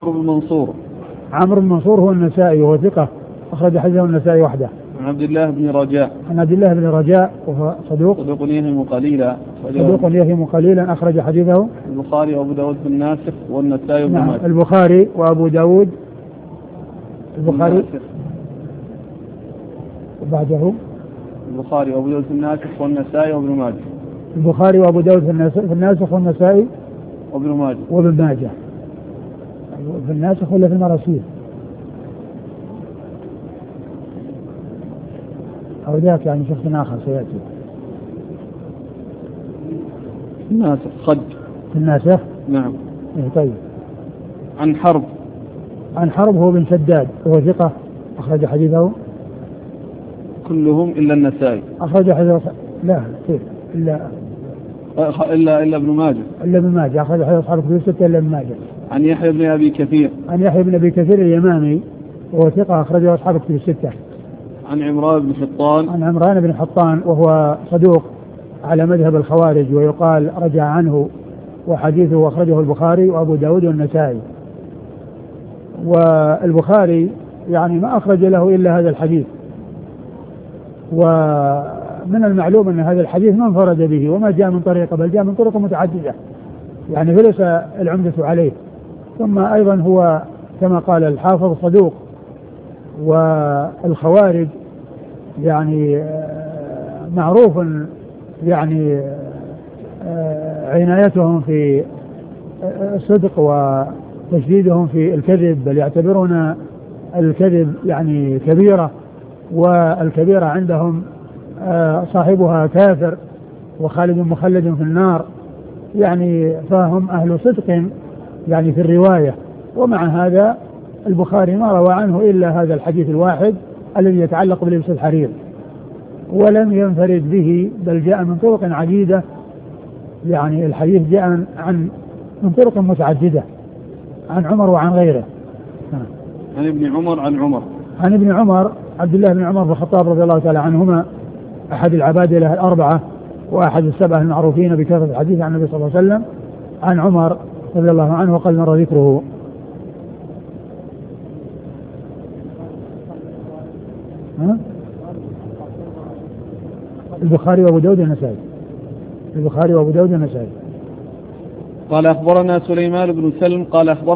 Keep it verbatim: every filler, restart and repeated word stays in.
عمرو بن منصور. عمرو بن منصور هو النسائي وهو ثقة أخرج حديثه النسائي وحده. عن عبد الله بن رجاء. عن عبد الله بن رجاء وهو صدوق صدوق يهم قليلا. صدوق يهم قليلا أخرج حديثه البخاري وأبو داود في الناسخ والنسائي وابن نعم ماجه. البخاري وأبو داود البخاري وبعده البخاري وأبو داود في الناسخ والنسائي وابن ماجه. البخاري وأبو داود في الناسخ والنسائي وابن ماجه. وابن ماجه في الناسخ ولا في المراسيل أو ذاك يعني شخص آخر سيأتي. الناسخ خد في الناسخ نعم. إيه طيب. عن حرب. عن حرب هو بن شداد وهو ثقة أخرج حديثه كلهم إلا النسائي. أخرج حديثه لا كيف إلا إلا إلا ابن ماجه. إلا ابن ماجه أخرج حديث أصحاب الكتب الستة إلا ابن ماجه. عن يحيى بن أبي كثير. عن يحيى بن أبي كثير اليمامي وهو ثقة أخرجه أصحاب الكتب الستة. عن عمران بن حطان. عن عمران بن حطان وهو صدوق على مذهب الخوارج ويقال رجع عنه وحديثه أخرجه البخاري وأبو داود والنسائي. والبخاري يعني ما أخرج له إلا هذا الحديث، ومن المعلوم أن هذا الحديث ما انفرد به وما جاء من طريقه بل جاء من طرق متعددة يعني فليس العمدة عليه. ثم أيضا هو كما قال الحافظ صدوق، والخوارج يعني معروف يعني عنايتهم في الصدق وتشديدهم في الكذب، بل يعتبرون الكذب يعني كبيرة، والكبيرة عندهم صاحبها كافر وخالد مخلد في النار، يعني فهم أهل صدق يعني في الرواية. ومع هذا البخاري ما روى عنه إلا هذا الحديث الواحد الذي يتعلق بلبس الحرير، ولم ينفرد به بل جاء من طرق عديدة، يعني الحديث جاء عن من طرق متعددة عن عمر وعن غيره. عن ابن عمر عن عمر عن ابن عمر عبد الله بن عمر بن الخطاب رضي الله تعالى عنهما أحد العبادلة الأربعة وأحد السبعة المعروفين بكثرة الحديث عن النبي صلى الله عليه وسلم. عن عمر رضي الله عنه وقد مر ذكره. ها؟ البخاري وابو داود والنسائي. البخاري وابو داود والنسائي. قال أخبرنا سليمان بن سلم قال أخبرنا